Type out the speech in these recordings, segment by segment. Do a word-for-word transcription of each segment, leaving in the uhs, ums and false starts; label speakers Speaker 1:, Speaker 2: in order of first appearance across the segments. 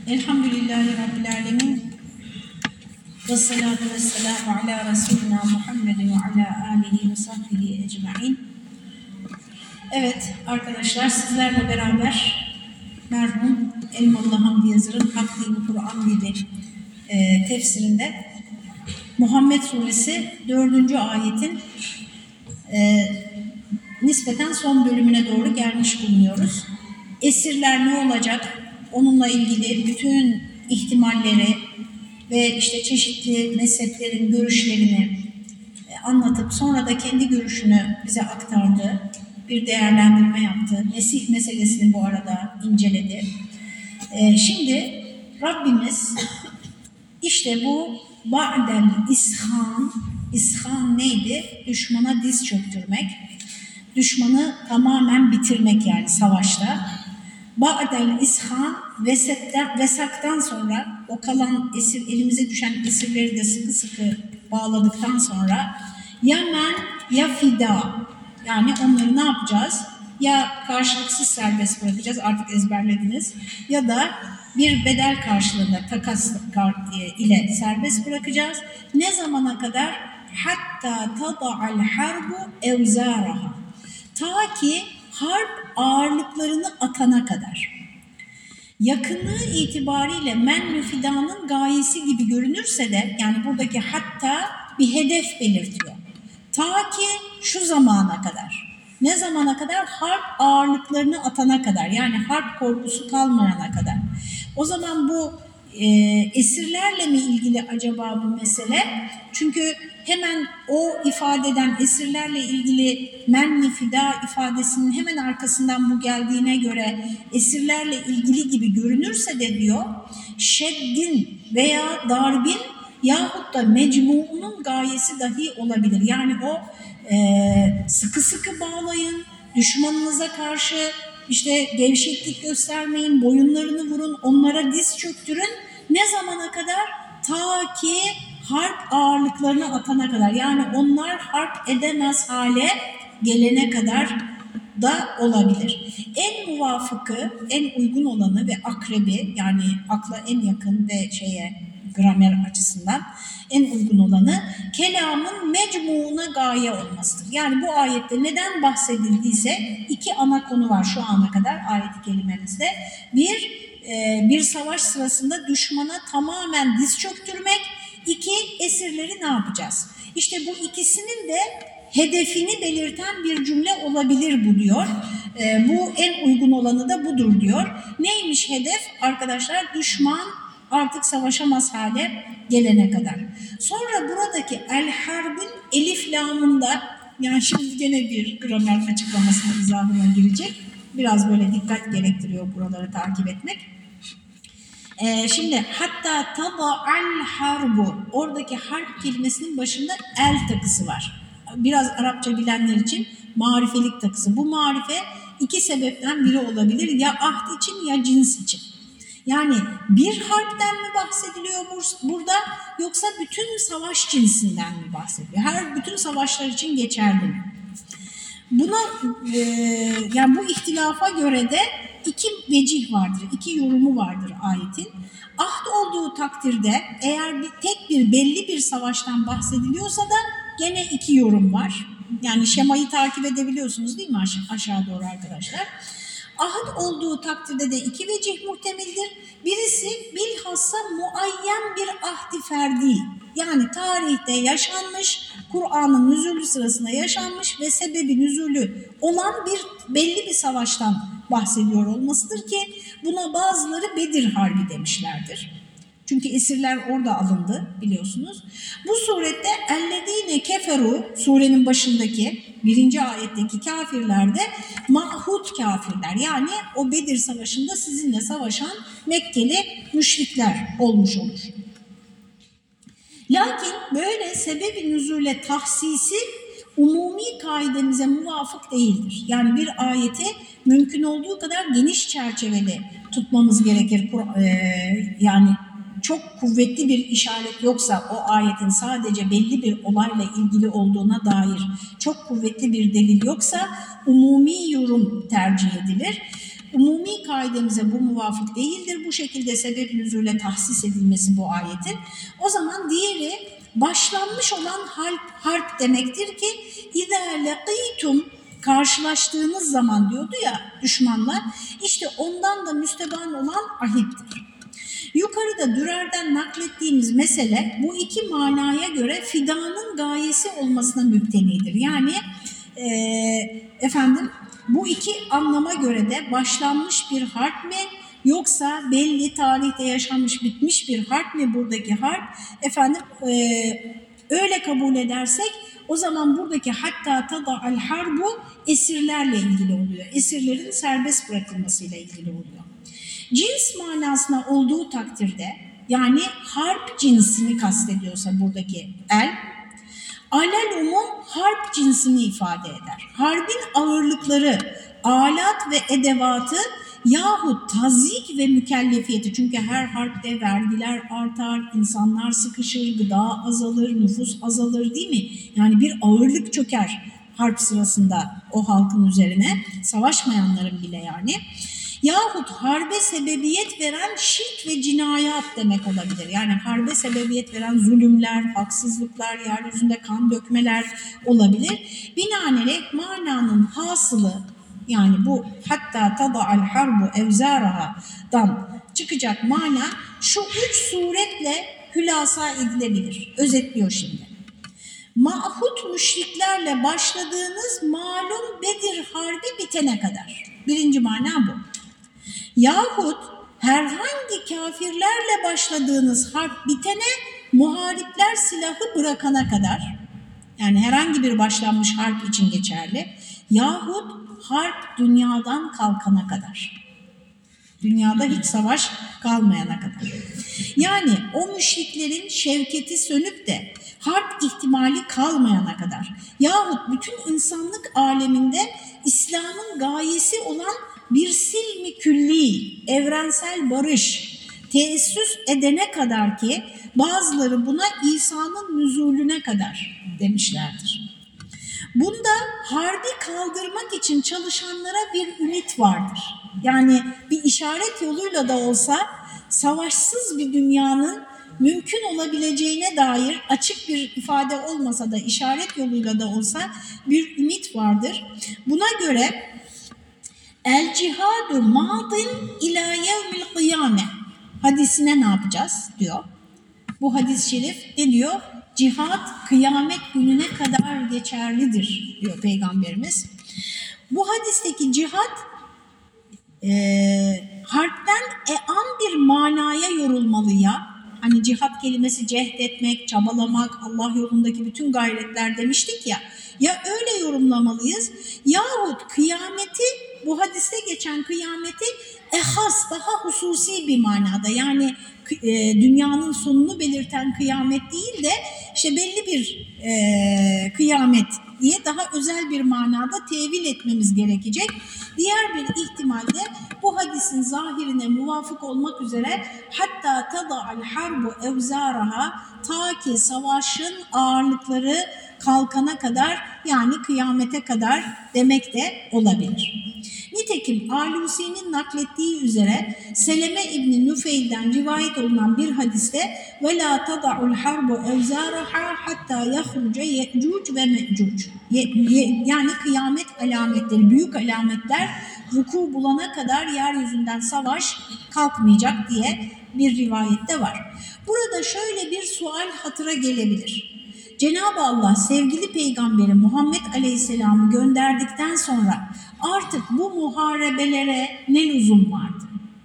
Speaker 1: Elhamdülillahi Rabbil Alemin. Ve salatu ve selamu ala Resulina Muhammedin ve ala alihi ve sahbihi ecma'in. Evet arkadaşlar, sizlerle beraber merhum Elmalı Hamdi Yazır'ın Hak Dini Kur'an Dili e, tefsirinde Muhammed Suresi dördüncü ayetin e, nispeten son bölümüne doğru gelmiş bulunuyoruz. Esirler ne olacak? Onunla ilgili bütün ihtimalleri ve işte çeşitli mezheplerin görüşlerini anlatıp sonra da kendi görüşünü bize aktardı. Bir değerlendirme yaptı. Mesih meselesini bu arada inceledi. Şimdi Rabbimiz işte bu ba'del ishan, ishan neydi? Düşmana diz çöktürmek, düşmanı tamamen bitirmek yani savaşta. Ba'del ishan, vesetten, vesaktan sonra o kalan esir, elimize düşen esirleri de sıkı sıkı bağladıktan sonra ya men ya fida, yani onları ne yapacağız? Ya karşılıksız serbest bırakacağız, artık ezberlediniz, ya da bir bedel karşılığında takas ile serbest bırakacağız. Ne zamana kadar? Hatta tada'al harbu evzaraha, ta ki harp ağırlıklarını atana kadar. Yakınlığı itibariyle men fidanın gayesi gibi görünürse de, yani buradaki hatta bir hedef belirtiyor. Ta ki şu zamana kadar. Ne zamana kadar? Harp ağırlıklarını atana kadar, yani harp korkusu kalmayana kadar. O zaman bu e, esirlerle mi ilgili acaba bu mesele? Çünkü hemen o ifadeden, esirlerle ilgili menni fida ifadesinin hemen arkasından bu geldiğine göre esirlerle ilgili gibi görünürse de diyor, şeddin veya darbin yahut da mecmuunun gayesi dahi olabilir. Yani o e, sıkı sıkı bağlayın, düşmanınıza karşı işte gevşeklik göstermeyin, boyunlarını vurun, onlara diz çöktürün. Ne zamana kadar? Ta ki harp ağırlıklarını atana kadar, yani onlar harp edemez hale gelene kadar da olabilir. En muvafıkı, en uygun olanı ve akrebi, yani akla en yakın ve şeye gramer açısından en uygun olanı kelamın mecmuuna gaye olmasıdır. Yani bu ayette neden bahsedildiyse iki ana konu var şu ana kadar ayet-i kerimemizde. Bir, bir savaş sırasında düşmana tamamen diz çöktürmek. İki, esirleri ne yapacağız? İşte bu ikisinin de hedefini belirten bir cümle olabilir bu diyor. E, bu en uygun olanı da budur diyor. Neymiş hedef? Arkadaşlar, düşman artık savaşamaz hale gelene kadar. Sonra buradaki el harbin elif lamında, yani şimdi gene bir gramer açıklamasına, izahına girecek. Biraz böyle dikkat gerektiriyor buraları takip etmek. Ee, şimdi hatta tada'al harbu, oradaki harp kelimesinin başında el takısı var. Biraz Arapça bilenler için marifelik takısı. Bu marife iki sebepten biri olabilir. Ya ahd için ya cins için. Yani bir harpten mi bahsediliyor burada, yoksa bütün savaş cinsinden mi bahsediliyor? Her bütün savaşlar için geçerli mi? Buna e, yani bu ihtilafa göre de iki vecih vardır, iki yorumu vardır ayetin. Ahd olduğu takdirde eğer bir, tek bir belli bir savaştan bahsediliyorsa da gene iki yorum var. Yani şemayı takip edebiliyorsunuz değil mi aş- aşağı doğru arkadaşlar? Ahd olduğu takdirde de iki vecih muhtemildir. Birisi bilhassa muayyen bir ahdi ferdi, yani tarihte yaşanmış, Kur'an'ın nüzulü sırasında yaşanmış ve sebebi nüzulü olan bir belli bir savaştan bahsediyor olmasıdır ki buna bazıları Bedir Harbi demişlerdir. Çünkü esirler orada alındı biliyorsunuz. Bu surette ellezine keferu, surenin başındaki birinci ayetteki kafirler de mahhut kafirler, yani o Bedir Savaşı'nda sizinle savaşan Mekkeli müşrikler olmuş olur. Lakin böyle sebebi nüzule tahsisi umumi kaidemize muvafık değildir. Yani bir ayeti mümkün olduğu kadar geniş çerçeveli tutmamız gerekir. Ee, yani çok kuvvetli bir işaret yoksa, o ayetin sadece belli bir olayla ilgili olduğuna dair çok kuvvetli bir delil yoksa umumi yorum tercih edilir. Umumi kaidemize bu muvafık değildir. Bu şekilde sebep nüzule tahsis edilmesi bu ayetin. O zaman diğeri başlanmış olan harp, harp demektir ki اِذَا لَقِيتُمْ karşılaştığınız zaman diyordu ya düşmanlar, işte ondan da müsteban olan ahittir. Yukarıda Dürer'den naklettiğimiz mesele bu iki manaya göre fidanın gayesi olmasına müptenidir. Yani e, efendim bu iki anlama göre de başlanmış bir harp mi yoksa belli tarihte yaşanmış bitmiş bir harp mi buradaki harp? Efendim e, öyle kabul edersek o zaman buradaki hatta tada'al harbu esirlerle ilgili oluyor. Esirlerin serbest bırakılmasıyla ilgili oluyor. Cins manasına olduğu takdirde yani harp cinsini kastediyorsa buradaki el, alel umum harp cinsini ifade eder. Harbin ağırlıkları, alat ve edevatı yahut tazyik ve mükellefiyeti, çünkü her harpte vergiler artar, insanlar sıkışır, gıda azalır, nüfus azalır değil mi? Yani bir ağırlık çöker harp sırasında o halkın üzerine, savaşmayanların bile yani. Yahut harbe sebebiyet veren şirk ve cinayat demek olabilir. Yani harbe sebebiyet veren zulümler, haksızlıklar, yeryüzünde kan dökmeler olabilir. Binaenaleyh mananın hasılı, yani bu hatta tada'al harbu evzaraha'dan çıkacak mana şu üç suretle hülasa edilebilir. Özetliyor şimdi. Ma'hut müşriklerle başladığınız malum Bedir harbi bitene kadar. Birinci mana bu. Yahut herhangi kafirlerle başladığınız harp bitene, muharipler silahı bırakana kadar, yani herhangi bir başlanmış harp için geçerli, yahut harp dünyadan kalkana kadar, dünyada hiç savaş kalmayana kadar. Yani o müşriklerin şevketi sönüp de harp ihtimali kalmayana kadar, yahut bütün insanlık aleminde İslam'ın gayesi olan bir silmi külli, evrensel barış teessüs edene kadar ki bazıları buna İsa'nın nüzulüne kadar demişlerdir. Bunda harbi kaldırmak için çalışanlara bir ümit vardır. Yani bir işaret yoluyla da olsa savaşsız bir dünyanın mümkün olabileceğine dair açık bir ifade olmasa da işaret yoluyla da olsa bir ümit vardır. Buna göre el cihadu madin ila yevmil kıyame hadisine ne yapacağız diyor. Bu hadis-i şerif ne diyor? Cihat kıyamet gününe kadar geçerlidir diyor Peygamberimiz. Bu hadisteki cihat e, harpten eam bir manaya yorulmalıya. Hani cihat kelimesi cehd etmek, çabalamak, Allah yolundaki bütün gayretler demiştik ya. Ya öyle yorumlamalıyız yahut kıyameti, bu hadiste geçen kıyameti ehas, daha hususi bir manada, yani e, dünyanın sonunu belirten kıyamet değil de işte belli bir e, kıyamet diye daha özel bir manada tevil etmemiz gerekecek. Diğer bir ihtimalde bu hadisin zahirine muvafık olmak üzere hatta tada'al harbu evzaraha, ta ki savaşın ağırlıkları kalkana kadar, yani kıyamete kadar demek de olabilir. Nitekim Alusi'nin naklettiği üzere Seleme İbni Nüfeil'den rivayet olunan bir hadiste وَلَا تَضَعُ الْحَرْبُ اَوْزَارَهَا حَتَّى يَخْرُجَ يَأْجُوجُ وَمَأْجُوجُ Yani kıyamet alametleri, büyük alametler vuku bulana kadar yeryüzünden savaş kalkmayacak diye bir rivayette var. Burada şöyle bir sual hatıra gelebilir. Cenab-ı Allah sevgili peygamberi Muhammed Aleyhisselam'ı gönderdikten sonra artık bu muharebelere ne lüzum vardı?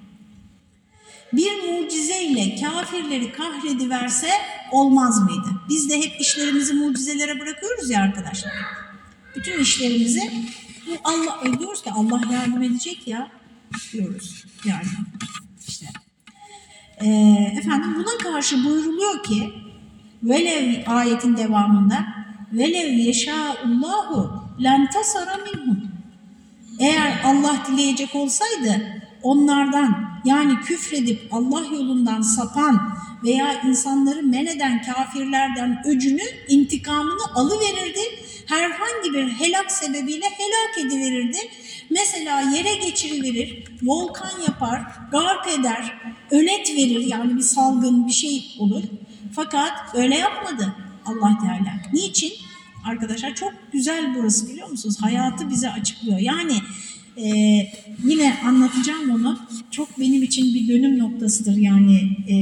Speaker 1: Bir mucizeyle kafirleri kahrediverse olmaz mıydı? Biz de hep işlerimizi mucizelere bırakıyoruz ya arkadaşlar. Bütün işlerimizi bu Allah, diyoruz ki Allah yardım edecek ya diyoruz yani. İşte. Ee, efendim buna karşı buyruluyor ki velev, ayetin devamında velev yeşâullâhu lentasara minhum, eğer Allah dileyecek olsaydı onlardan, yani küfredip Allah yolundan sapan veya insanları men eden kafirlerden öcünü, intikamını alıverirdi. Herhangi bir helak sebebiyle helak ediverirdi. Mesela yere geçiriverir, volkan yapar, gark eder, ölet verir, yani bir salgın bir şey olur. Fakat öyle yapmadı Allah Teala. Niçin? Arkadaşlar çok güzel burası, biliyor musunuz? Hayatı bize açıklıyor. Yani e, yine anlatacağım onu. Çok benim için bir dönüm noktasıdır. Yani e,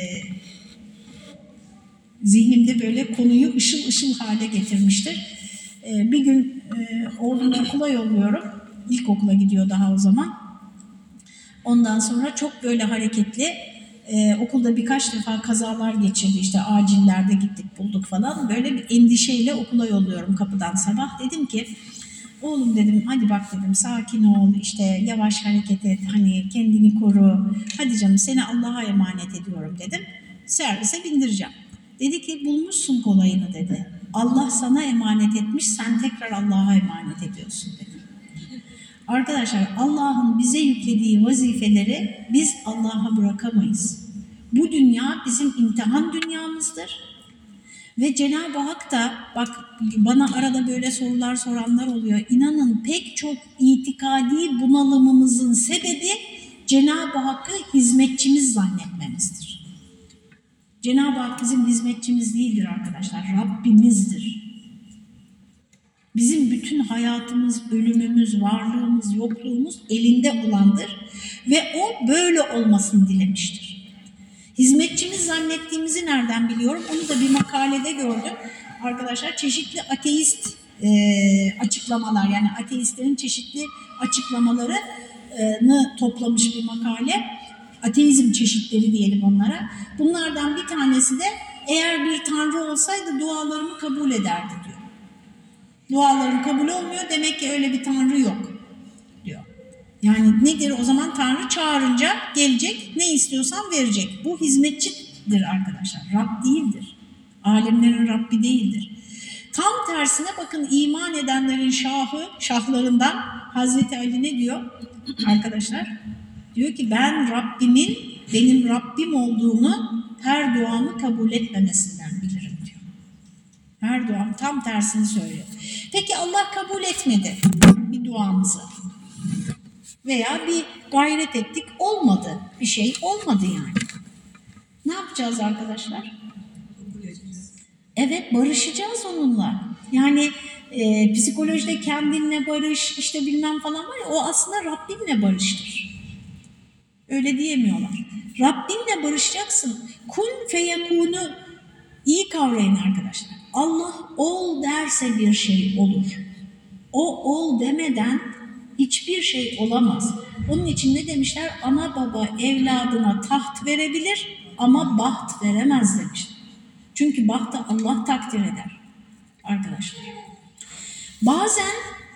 Speaker 1: zihnimde böyle konuyu ışıl ışıl hale getirmiştir. E, bir gün e, oğlumu okula yolluyorum. İlkokula gidiyor daha o zaman. Ondan sonra çok böyle hareketli. Ee, okulda birkaç defa kazalar geçirdi, işte acillerde gittik bulduk falan, böyle bir endişeyle okula yolluyorum kapıdan sabah. Dedim ki oğlum dedim, hadi bak dedim, sakin ol, işte yavaş hareket et, hani kendini koru, hadi canım seni Allah'a emanet ediyorum dedim, servise bindireceğim. Dedi ki bulmuşsun kolayını dedi, Allah sana emanet etmiş, sen tekrar Allah'a emanet ediyorsun dedi. Arkadaşlar, Allah'ın bize yüklediği vazifeleri biz Allah'a bırakamayız. Bu dünya bizim imtihan dünyamızdır. Ve Cenab-ı Hak da, bak bana arada böyle sorular soranlar oluyor. İnanın pek çok itikadi bunalımımızın sebebi Cenab-ı Hakk'ı hizmetçimiz zannetmemizdir. Cenab-ı Hak bizim hizmetçimiz değildir arkadaşlar, Rabbimizdir. Bizim bütün hayatımız, ölümümüz, varlığımız, yokluğumuz elinde olandır ve o böyle olmasını dilemiştir. Hizmetçimiz zannettiğimizi nereden biliyorum? Onu da bir makalede gördüm. Arkadaşlar çeşitli ateist e, açıklamalar, yani ateistlerin çeşitli açıklamalarını toplamış bir makale. Ateizm çeşitleri diyelim onlara. Bunlardan bir tanesi de eğer bir tanrı olsaydı dualarımı kabul ederdi diyor. Dualarım kabul olmuyor, demek ki öyle bir tanrı yok diyor. Yani nedir o zaman? Tanrı çağırınca gelecek, ne istiyorsan verecek. Bu hizmetçidir arkadaşlar, Rab değildir. Alemlerin Rabbi değildir. Tam tersine bakın, iman edenlerin şahı, şahlarından Hazreti Ali ne diyor arkadaşlar? Diyor ki ben Rabbimin, benim Rabbim olduğunu her duamı kabul etmemesinden bilirim diyor. Her duam tam tersini söylüyor. Peki Allah kabul etmedi bir duamızı veya bir gayret ettik, olmadı, bir şey olmadı yani. Ne yapacağız arkadaşlar? Evet, barışacağız onunla. Yani e, psikolojide kendinle barış, işte bilmem falan var ya, o aslında Rabbinle barıştır. Öyle diyemiyorlar. Rabbinle barışacaksın. Kun feyekunu iyi kavrayın arkadaşlar. Allah ol derse bir şey olur. O ol demeden hiçbir şey olamaz. Onun için ne demişler? Ana baba evladına taht verebilir ama baht veremez demişler. Çünkü bahtı Allah takdir eder arkadaşlar. Bazen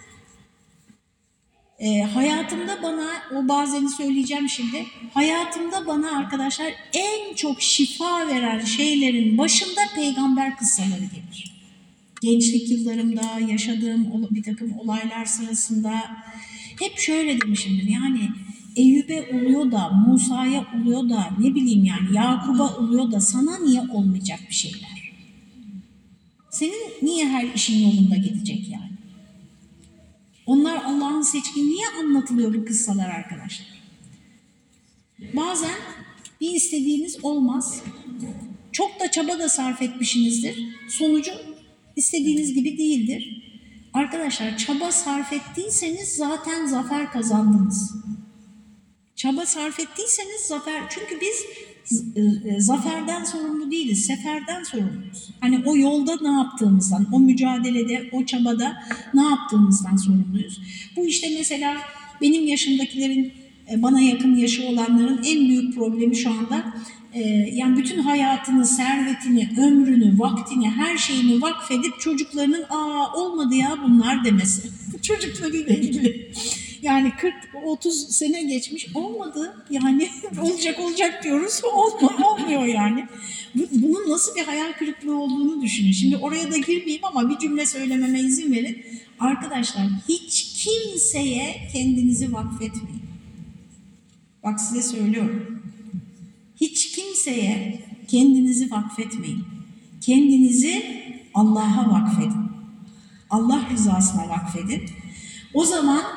Speaker 1: e, hayatımda bana, o bazeni söyleyeceğim şimdi, hayatımda bana arkadaşlar en çok şifa veren şeylerin başında peygamber kıssaları gelir. Gençlik yıllarımda yaşadığım bir takım olaylar sırasında hep şöyle demişimdir, yani Eyüp'e oluyor da, Musa'ya oluyor da, ne bileyim yani Yakub'a oluyor da sana niye olmayacak bir şeyler? Senin niye her işin yolunda gidecek yani? Onlar Allah'ın seçkini, niye anlatılıyor bu kıssalar arkadaşlar? Bazen bir istediğiniz olmaz, çok da çaba da sarf etmişsinizdir, sonucu istediğiniz gibi değildir. Arkadaşlar çaba sarf ettiyseniz zaten zafer kazandınız. Çaba sarf ettiyseniz zafer, çünkü biz zaferden sorumlu değiliz, seferden sorumluyuz. Hani o yolda ne yaptığımızdan, o mücadelede, o çabada ne yaptığımızdan sorumluyuz. Bu işte mesela benim yaşımdakilerin, bana yakın yaşı olanların en büyük problemi şu anda, yani bütün hayatını, servetini, ömrünü, vaktini, her şeyini vakfedip çocuklarının aa olmadı ya bunlar demesi. Çocuklarıyla ilgili. Yani kırk otuz sene geçmiş, olmadı yani olacak olacak diyoruz, olmuyor, olmuyor yani. Bunun nasıl bir hayal kırıklığı olduğunu düşünün. Şimdi oraya da girmeyeyim ama bir cümle söylememe izin verin. Arkadaşlar hiç kimseye kendinizi vakfetmeyin. Bak size söylüyorum. Hiç kimseye kendinizi vakfetmeyin. Kendinizi Allah'a vakfedin. Allah rızasına vakfedin. O zaman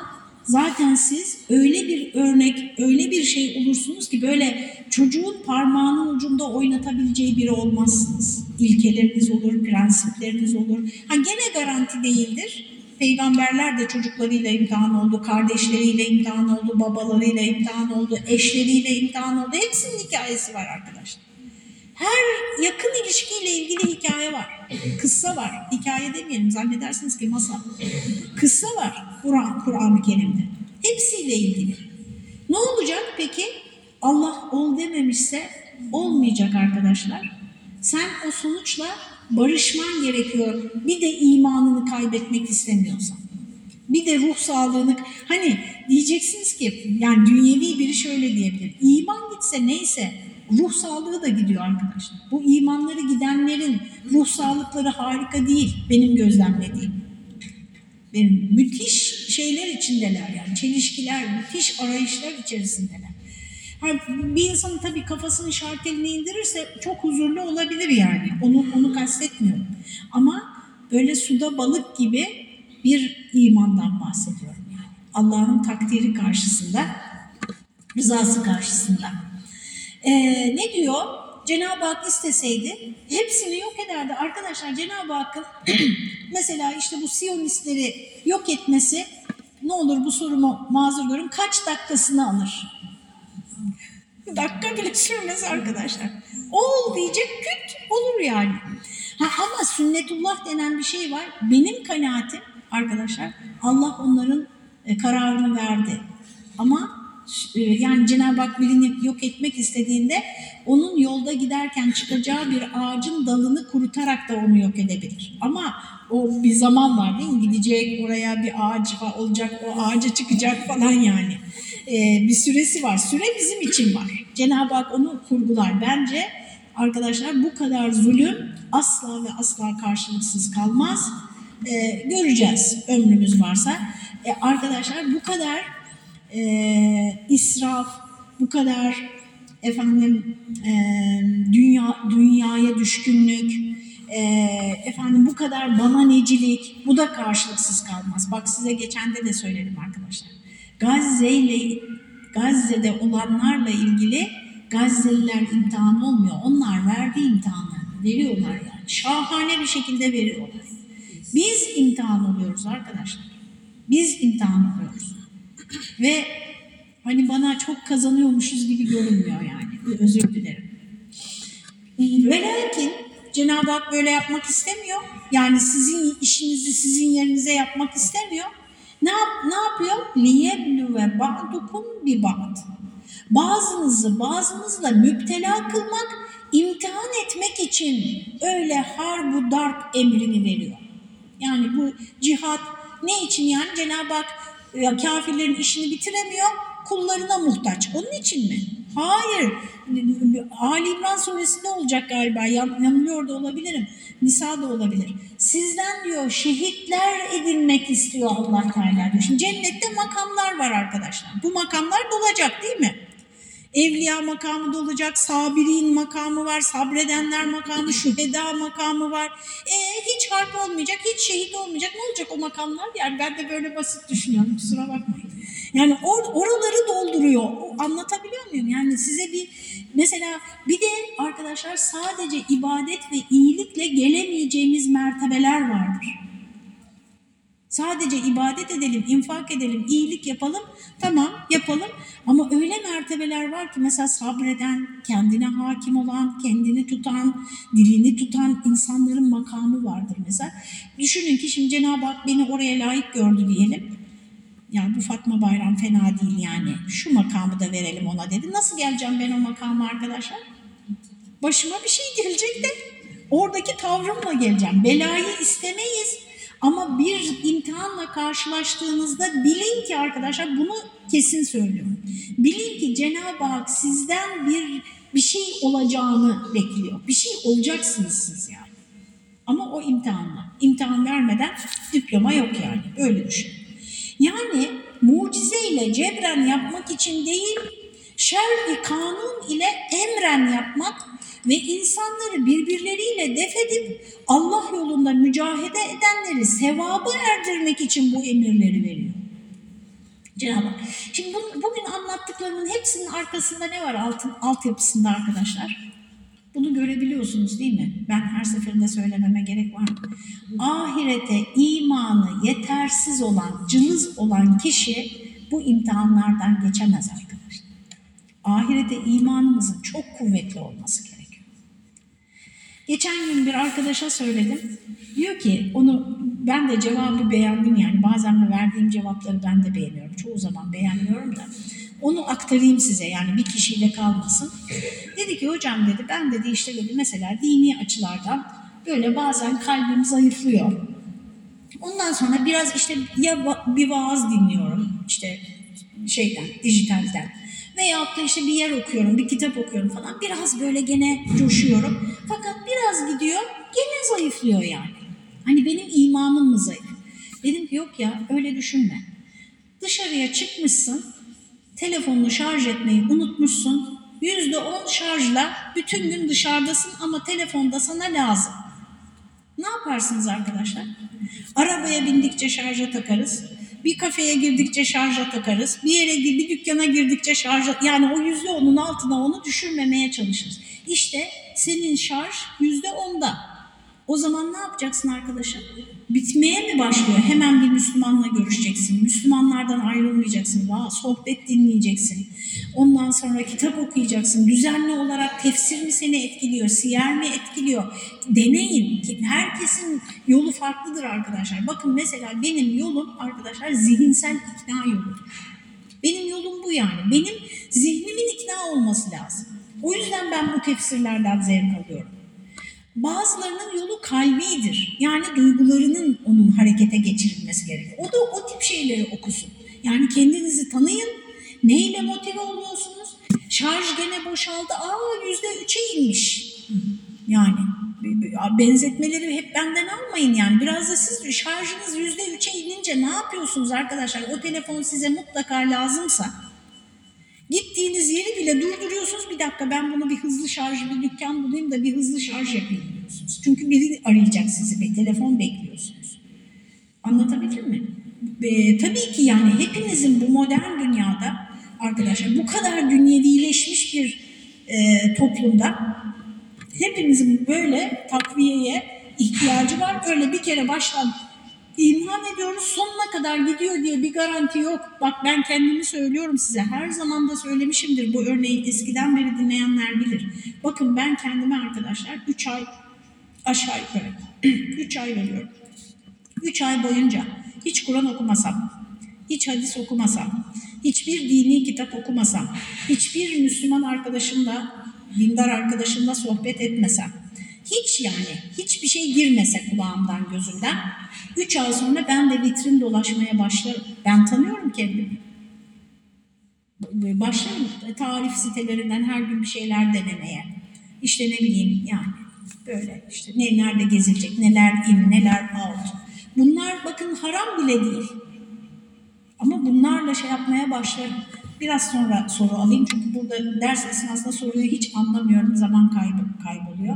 Speaker 1: zaten siz öyle bir örnek, öyle bir şey olursunuz ki böyle çocuğun parmağının ucunda oynatabileceği biri olmazsınız. İlkeleriniz olur, prensipleriniz olur. Ha gene garanti değildir. Peygamberler de çocuklarıyla imtihan oldu, kardeşleriyle imtihan oldu, babalarıyla imtihan oldu, eşleriyle imtihan oldu. Hepsinin hikayesi var arkadaşlar. Her yakın ilişkiyle ilgili hikaye var. Kıssa var. Hikaye demeyelim, zannedersiniz ki masal. Kıssa var Kur'an, Kur'an-ı Kerim'de. Hepsiyle ilgili. Ne olacak peki? Allah ol dememişse olmayacak arkadaşlar. Sen o sonuçla barışman gerekiyor. Bir de imanını kaybetmek istemiyorsan. Bir de ruh sağlığını... Hani diyeceksiniz ki, yani dünyevi biri şöyle diyebilir. İman gitse neyse, ruh sağlığı da gidiyor arkadaşlar. Bu imanları gidenlerin ruh sağlıkları harika değil, benim gözlemlediğim. Benim müthiş şeyler içindeler yani, çelişkiler, müthiş arayışlar içerisindeler. Yani bir insanın tabii kafasını şarteline indirirse çok huzurlu olabilir yani, onu, onu kastetmiyorum. Ama böyle suda balık gibi bir imandan bahsediyorum yani. Allah'ın takdiri karşısında, rızası karşısında. Ee, ne diyor? Cenab-ı Hak isteseydi hepsini yok ederdi. Arkadaşlar Cenab-ı Hakk'ın mesela işte bu Siyonistleri yok etmesi, ne olur bu sorumu mazur görün, kaç dakikasını alır? Dakika bile sürmez arkadaşlar. Ol diyecek, küt olur yani. Ha, ama sünnetullah denen bir şey var. Benim kanaatim arkadaşlar, Allah onların e, kararını verdi. Ama yani Cenab-ı Hak birini yok etmek istediğinde onun yolda giderken çıkacağı bir ağacın dalını kurutarak da onu yok edebilir. Ama o bir zaman var değil mi? Gidecek oraya, bir ağaç olacak, o ağaca çıkacak falan yani. Ee, bir süresi var. Süre bizim için var. Cenab-ı Hak onu kurgular. Bence arkadaşlar bu kadar zulüm asla ve asla karşılıksız kalmaz. Ee, göreceğiz ömrümüz varsa. Ee, arkadaşlar bu kadar e, israf, bu kadar efendim e, dünya dünyaya düşkünlük, e, efendim bu kadar bananecilik, bu da karşılıksız kalmaz. Bak size geçen de de söyledim arkadaşlar. Gazze ile Gazze'de olanlarla ilgili Gazze'liler imtihan olmuyor. Onlar verdiği imtihanları veriyorlar yani. Şahane bir şekilde veriyorlar. Biz imtihan oluyoruz arkadaşlar. Biz imtihan oluyoruz. Ve hani bana çok kazanıyormuşuz gibi görünmüyor yani. Özür dilerim. Ve lakin Cenab-ı Hak böyle yapmak istemiyor. Yani sizin işinizi sizin yerinize yapmak istemiyor. Ne, yap, ne yapıyor? لِيَبْلُوَ بَعْدُكُمْ بِبَعْدٍ. Bazınızı bazınızla müptela kılmak, imtihan etmek için öyle harbu darp emrini veriyor. Yani bu cihat ne için yani? Cenab-ı Hak ya, kafirlerin işini bitiremiyor, kullarına muhtaç. Onun için mi? Hayır. Ali İmran suresinde olacak galiba. Yanılıyor da olabilirim. Nisa da olabilir. Sizden diyor şehitler edinmek istiyor Allah Teala diyor. Şimdi cennette makamlar var arkadaşlar. Bu makamlar dolacak değil mi? Evliya makamı da olacak, sabirin makamı var, sabredenler makamı, şüheda makamı var. E hiç harp olmayacak, hiç şehit olmayacak. Ne olacak o makamlar? Yani ben de böyle basit düşünüyorum, kusura bakmayın. Yani or- oraları dolduruyor. O, anlatabiliyor muyum? Yani size bir mesela bir de arkadaşlar sadece ibadet ve iyilikle gelemeyeceğimiz mertebeler vardır. Sadece ibadet edelim, infak edelim, iyilik yapalım, tamam yapalım. Ama öyle mertebeler var ki mesela sabreden, kendine hakim olan, kendini tutan, dilini tutan insanların makamı vardır mesela. Düşünün ki şimdi Cenab-ı Hak beni oraya layık gördü diyelim. Yani bu Fatma Bayram fena değil yani. Şu makamı da verelim ona dedi. Nasıl geleceğim ben o makama arkadaşlar? Başıma bir şey gelecek de oradaki tavrımla geleceğim. Belayı istemeyiz. Ama bir imtihanla karşılaştığınızda bilin ki arkadaşlar, bunu kesin söylüyorum. Bilin ki Cenab-ı Hak sizden bir bir şey olacağını bekliyor. Bir şey olacaksınız siz yani. Ama o imtihanla. İmtihan vermeden diploma yok yani. Öyle düşün. Yani mucizeyle cebren yapmak için değil, şer-i kanun ile emren yapmak ve insanları birbirleriyle def edip Allah yolunda mücahede edenleri sevaba erdirmek için bu emirleri veriyor. Cenab-ı Hak. Şimdi bu, bugün anlattıklarımın hepsinin arkasında ne var altın, altyapısında arkadaşlar? Bunu görebiliyorsunuz değil mi? Ben her seferinde söylememe gerek var mı? Ahirete imanı yetersiz olan, cılız olan kişi bu imtihanlardan geçemez arkadaşlar. Ahirete imanımızın çok kuvvetli olması gerekiyor. Geçen gün bir arkadaşa söyledim. Diyor ki, onu ben de cevabı beğendim yani. Bazen verdiğim cevapları ben de beğeniyorum. Çoğu zaman beğenmiyorum da. Onu aktarayım size yani bir kişiyle kalmasın. Dedi ki hocam dedi ben dedi işte dedi mesela dini açılardan böyle bazen kalbim zayıflıyor. Ondan sonra biraz işte ya bir vaaz dinliyorum işte şeyden, dijitalden. Veyahut da işte bir yer okuyorum, bir kitap okuyorum falan. Biraz böyle gene coşuyorum. Fakat biraz gidiyor, gene zayıflıyor yani. Hani benim imanım mı zayıf? Dedim ki yok ya öyle düşünme. Dışarıya çıkmışsın, telefonunu şarj etmeyi unutmuşsun. yüzde on şarjla bütün gün dışarıdasın ama telefonda sana lazım. Ne yaparsınız arkadaşlar? Arabaya bindikçe şarja takarız. Bir kafeye girdikçe şarja takarız. Bir yere, bir dükkana girdikçe şarja... Yani o yüzde onun altına onu düşürmemeye çalışırız. İşte senin şarj yüzde onda. O zaman ne yapacaksın arkadaşım? Bitmeye mi başlıyor? Hemen bir Müslümanla görüşeceksin. Müslümanlardan ayrılmayacaksın. Vaa, sohbet dinleyeceksin. Ondan sonra kitap okuyacaksın. Düzenli olarak tefsir mi seni etkiliyor? Siyer mi etkiliyor? Deneyin. Herkesin yolu farklıdır arkadaşlar. Bakın mesela benim yolum arkadaşlar zihinsel ikna yolu. Benim yolum bu yani. Benim zihnimin ikna olması lazım. O yüzden ben bu tefsirlerden zevk alıyorum. Bazılarının yolu kalbidir. Yani duygularının onun harekete geçirilmesi gerekiyor. O da o tip şeyleri okusun. Yani kendinizi tanıyın. Neyle motive oluyorsunuz? Şarj gene boşaldı. Aa yüzde üçe inmiş. Yani benzetmeleri hep benden almayın yani. Biraz da siz şarjınız yüzde üçe inince ne yapıyorsunuz arkadaşlar? O telefon size mutlaka lazımsa gittiğiniz yeri bile durduruyorsunuz. Bir dakika ben bunu bir hızlı şarj, bir dükkan bulayım da bir hızlı şarj yapayım diyorsunuz. Çünkü biri arayacak sizi, bir telefon bekliyorsunuz. Anlatabildim mi? E, tabii ki yani hepinizin bu modern dünyada arkadaşlar bu kadar dünyevileşmiş bir e, toplumda hepimizin böyle takviyeye ihtiyacı var. Öyle bir kere baştan İmhan ediyoruz sonuna kadar gidiyor diye bir garanti yok. Bak ben kendimi söylüyorum size. Her zaman da söylemişimdir. Bu örneği eskiden beri dinleyenler bilir. Bakın ben kendime arkadaşlar üç ay aşağı yukarı üç ay veriyorum. üç ay boyunca hiç Kur'an okumasam, hiç hadis okumasam, hiçbir dini kitap okumasam, hiçbir Müslüman arkadaşımla, dindar arkadaşımla sohbet etmesem, hiç yani hiçbir şey girmese kulağımdan gözümden, üç ay sonra ben de vitrin dolaşmaya başlarım. Ben tanıyorum kendimi. Başlarım tarif sitelerinden her gün bir şeyler denemeye. İşte ne bileyim yani böyle işte ne, nerede gezilecek, neler in, neler out. Bunlar bakın haram bile değil. Ama bunlarla şey yapmaya başlarım. Biraz sonra soru alayım çünkü burada ders esnasında soruyu hiç anlamıyorum. Zaman kaybı, kayboluyor.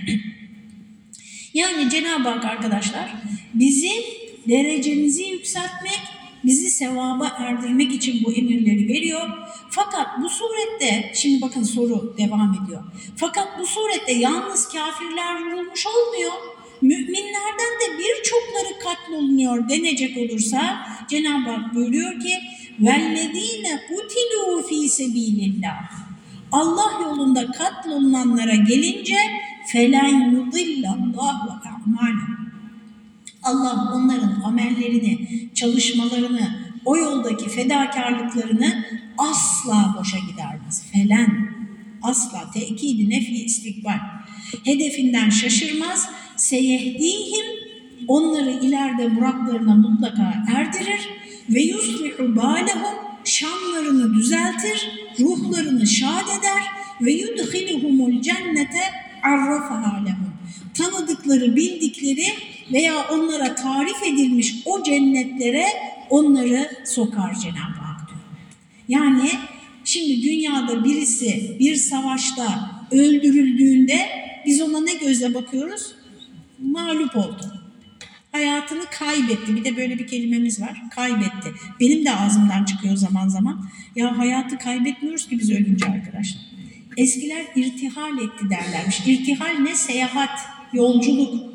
Speaker 1: Yani Cenab-ı Hak arkadaşlar bizim derecemizi yükseltmek, bizi sevaba erdirmek için bu emirleri veriyor. Fakat bu surette, şimdi bakın soru devam ediyor. Fakat bu surette yalnız kafirler vurulmuş olmuyor. Müminlerden de birçokları katlolunuyor denecek olursa Cenab-ı Hak buyuruyor ki وَالَّذ۪ينَ قُتِلُوا ف۪ي سَب۪يلِ اللّٰهِ Allah yolunda katlolunanlara gelince فَلَنْ يُضِلَّ اللّٰهُ اَعْمَالًا Allah onların amellerini, çalışmalarını, o yoldaki fedakarlıklarını asla boşa gidermez. Felen, asla, tekidi nefi istikbal. Hedefinden şaşırmaz. Seyehdihim, onları ileride muratlarına mutlaka erdirir. Ve yuslihu balehum, şanlarını düzeltir, ruhlarını şad eder. Ve yudhilihumul cennete arrafaha lehum. Tanıdıkları, bildikleri veya onlara tarif edilmiş o cennetlere onları sokar Cenab-ı Hak diyor. Yani şimdi dünyada birisi bir savaşta öldürüldüğünde biz ona ne gözle bakıyoruz? Mağlup oldu. hayatını kaybetti. Bir de böyle bir kelimemiz var. Kaybetti. Benim de ağzımdan çıkıyor zaman zaman. Ya hayatı kaybetmiyoruz ki biz ölünce arkadaşlar. Eskiler irtihal etti derlermiş. İrtihal ne? Seyahat, yolculuk.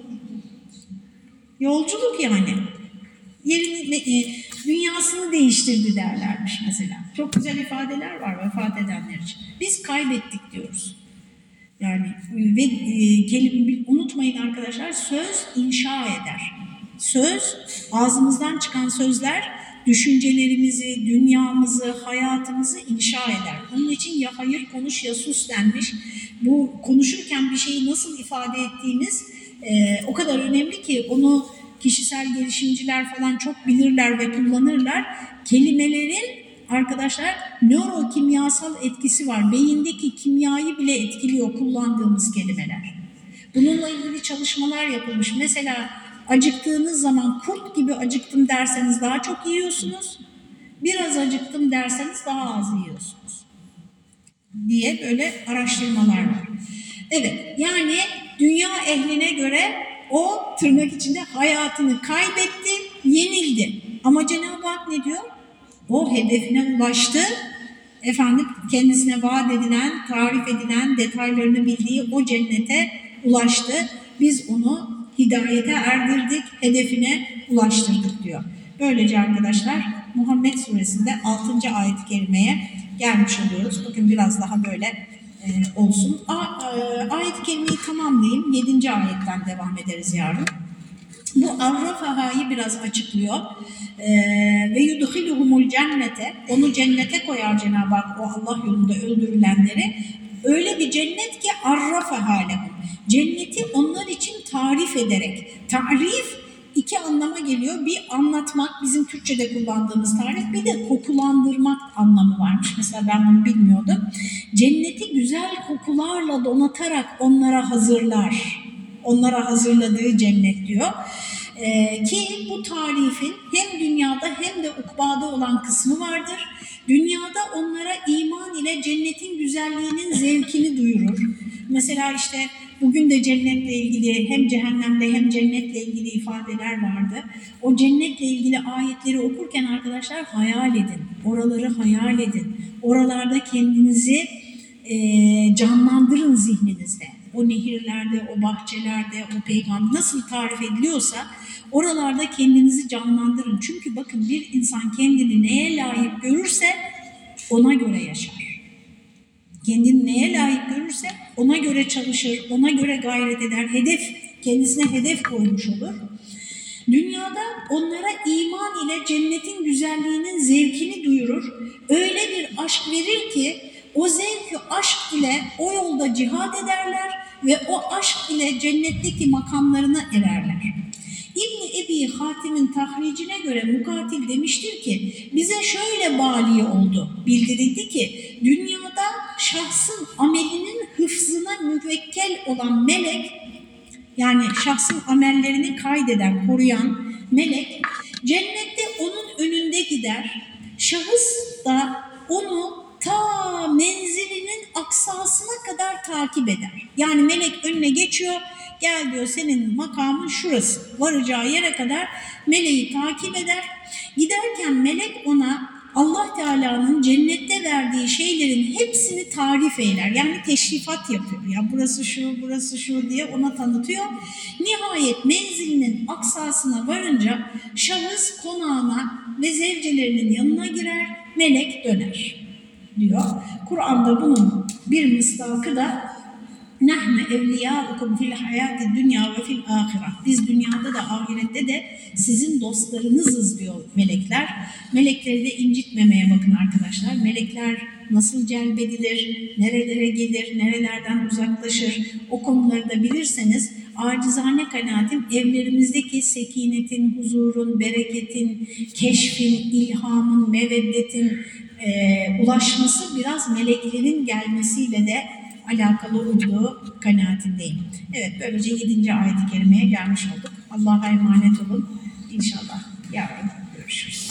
Speaker 1: Yolculuk yani. Yerini, e, dünyasını değiştirdi derlermiş mesela. Çok güzel ifadeler var vefat edenler için. Biz kaybettik diyoruz. Yani ve e, kelime, unutmayın arkadaşlar, söz inşa eder. Söz, ağzımızdan çıkan sözler düşüncelerimizi, dünyamızı, hayatımızı inşa eder. Onun için ya hayır konuş ya sus denmiş. Bu konuşurken bir şeyi nasıl ifade ettiğimiz e, o kadar önemli ki onu kişisel gelişimciler falan çok bilirler ve kullanırlar. Kelimelerin arkadaşlar nörokimyasal etkisi var. Beyindeki kimyayı bile etkiliyor kullandığımız kelimeler. Bununla ilgili çalışmalar yapılmış. Mesela acıktığınız zaman kurt gibi acıktım derseniz daha çok yiyorsunuz. Biraz acıktım derseniz daha az yiyorsunuz. Diye böyle araştırmalar var. Evet, yani dünya ehline göre o tırnak içinde hayatını kaybetti, yenildi. Ama Cenab-ı Hak ne diyor? O hedefine ulaştı. Efendim kendisine vaat edilen, tarif edilen, detaylarını bildiği o cennete ulaştı. Biz onu hidayete erdirdik, hedefine ulaştırdık diyor. Böylece arkadaşlar Muhammed Suresinde altıncı ayet-i kerimeye gelmiş oluyoruz. Bugün biraz daha böyle e, olsun. A, e, ayet-i kerimeyi tamamlayayım. yedinci ayetten devam ederiz yarın. Bu Arrafaha'yı biraz açıklıyor. Ee, ve yudhiluhumul cennete, onu cennete koyar Cenab-ı Hak, o Allah yolunda öldürülenleri. Öyle bir cennet ki arrafaha lehum. Cenneti onlar için tarif ederek. Tarif iki anlama geliyor. Bir anlatmak, bizim Türkçe'de kullandığımız tarif, bir de kokulandırmak anlamı varmış. Mesela ben bunu bilmiyordum. Cenneti güzel kokularla donatarak onlara hazırlar. Onlara hazırladığı cennet diyor. Ee, ki bu tarifin hem dünyada hem de ukbada olan kısmı vardır. Dünyada onlara iman ile cennetin güzelliğinin zevkini duyurur. Mesela işte bugün de cennetle ilgili hem cehennemle hem cennetle ilgili ifadeler vardı. O cennetle ilgili ayetleri okurken arkadaşlar hayal edin. Oraları hayal edin. Oralarda kendinizi e, canlandırın zihninizde. O nehirlerde, o bahçelerde, o peygamber nasıl tarif ediliyorsa oralarda kendinizi canlandırın. Çünkü bakın bir insan kendini neye layık görürse ona göre yaşar. Kendini neye layık görürse ona göre çalışır, ona göre gayret eder, hedef, kendisine hedef koymuş olur. Dünyada onlara iman ile cennetin güzelliğinin zevkini duyurur. Öyle bir aşk verir ki o zevki aşk ile o yolda cihad ederler ve o aşk ile cennetteki makamlarına ererler. İbn-i Ebi Hatim'in tahricine göre Mukatil demiştir ki bize şöyle bali oldu, bildirildi ki dünyada şahsın amelinin hıfzına müvekkel olan melek, yani şahsın amellerini kaydeden, koruyan melek cennette onun önünde gider. Şahıs da onu ta menzilinin aksasına kadar takip eder. Yani melek önüne geçiyor, gel diyor senin makamın şurası. Varacağı yere kadar meleği takip eder. Giderken melek ona Allah Teala'nın cennette verdiği şeylerin hepsini tarif eyler. Yani teşrifat yapıyor. Ya burası şu, burası şu diye ona tanıtıyor. Nihayet menzilinin aksasına varınca şahıs konağına ve zevcelerinin yanına girer, melek döner diyor. Kur'an'da bunun bir mısdakı da nahne evliyâukum fil hayâti dünya ve fil âhireh. Biz dünyada da ahirette de sizin dostlarınızız diyor melekler. Melekleri de incitmemeye bakın arkadaşlar. Melekler nasıl celbedilir, nerelere gelir, nerelerden uzaklaşır, o konuları da bilirseniz acizane kanaatim evlerimizdeki sekinetin, huzurun, bereketin, keşfin, ilhamın, meveddetin e, ulaşması biraz meleklerin gelmesiyle de alakalı olduğu kanaatindeyim. Evet, böylece yedinci ayet-i kerimeye gelmiş olduk. Allah'a emanet olun. İnşallah yarın görüşürüz.